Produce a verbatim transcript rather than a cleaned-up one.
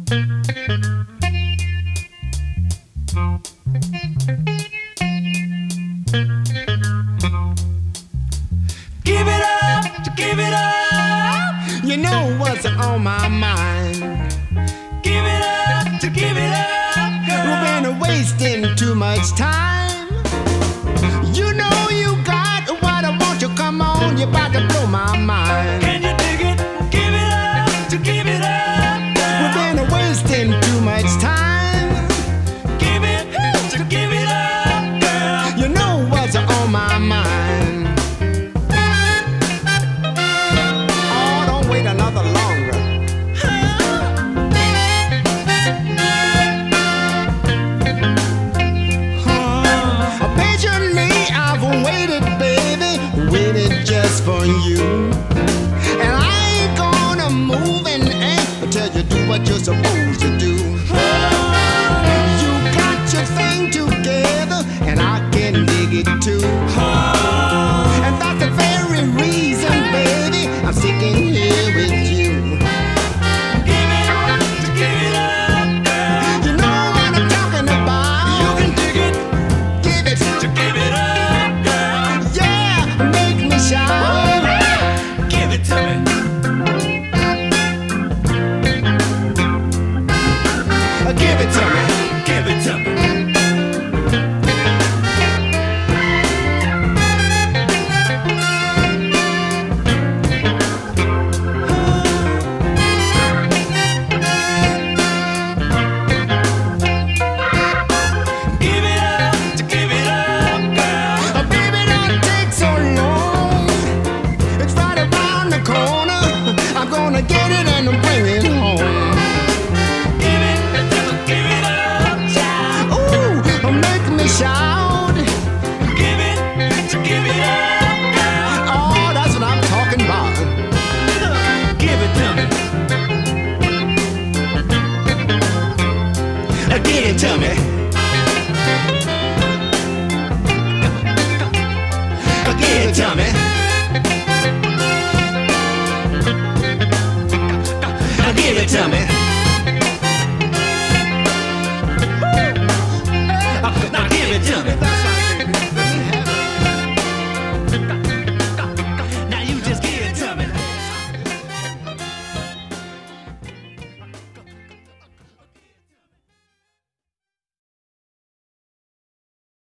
Give it up, to give it up. You know what's on my mind. Give it up, to give it up, girl. We've been wasting too much time. You know you got what I want you. Come on, you're about to blow my mind. Can you dig it? Give it up, to give it up, girl. We've been wasting too much time. Give it, to give it up, girl. You know what's on my mind. Oh, don't wait another longer. Oh, patiently I've waited, baby, waited just for you. And I ain't gonna move an inch until you do what you're supposed to do. You got your thing together, and I can dig it too. And that's the very reason, baby, I'm sticking here with you. Give it up, to give it up, girl. You know what I'm talking about. You can dig it. Give it, to give it up, girl. Yeah, make me shout. Give it to me. Give it to me. Give it to me. Give it up, to give it up, girl. Oh, baby, don't take so long. It's right around the corner. I'm gonna get it and bring it home. Give it, to give it up, child. Ooh, make me shout. Give it, to give it up, girl. Oh, that's what I'm talking about. Give it to me. Give it to me. Give it to me. Give it to me.